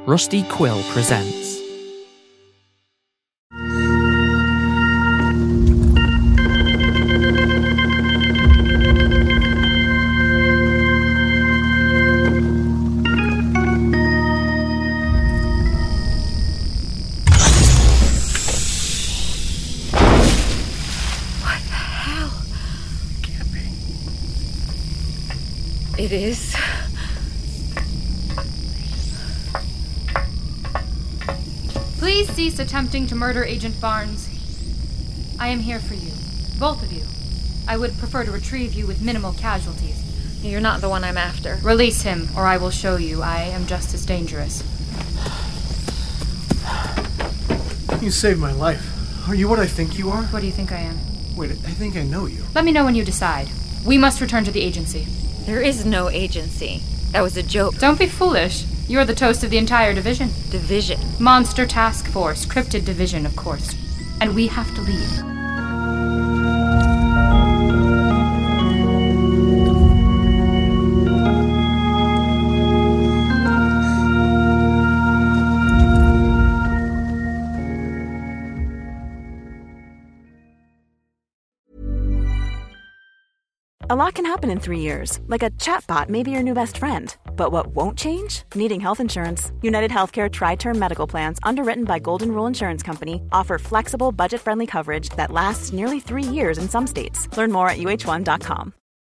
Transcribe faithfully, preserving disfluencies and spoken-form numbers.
Rusty Quill presents. What the hell? Can't be. It is. Please cease attempting to murder Agent Barnes. I am here for you. Both of you. I would prefer to retrieve you with minimal casualties. You're not the one I'm after. Release him, or I will show you I am just as dangerous. You saved my life. Are you what I think you are? What do you think I am? Wait, I think I know you. Let me know when you decide. We must return to the agency. There is no agency. That was a joke. Don't be foolish. You're the toast of the entire division. Division. Monster Task Force, Cryptid Division, of course. And we have to leave. A lot can happen in three years, like a chatbot may be your new best friend. But what won't change? Needing health insurance. United Healthcare Tri-Term Medical Plans, underwritten by Golden Rule Insurance Company, offer flexible, budget-friendly coverage that lasts nearly three years in some states. Learn more at U H one dot com.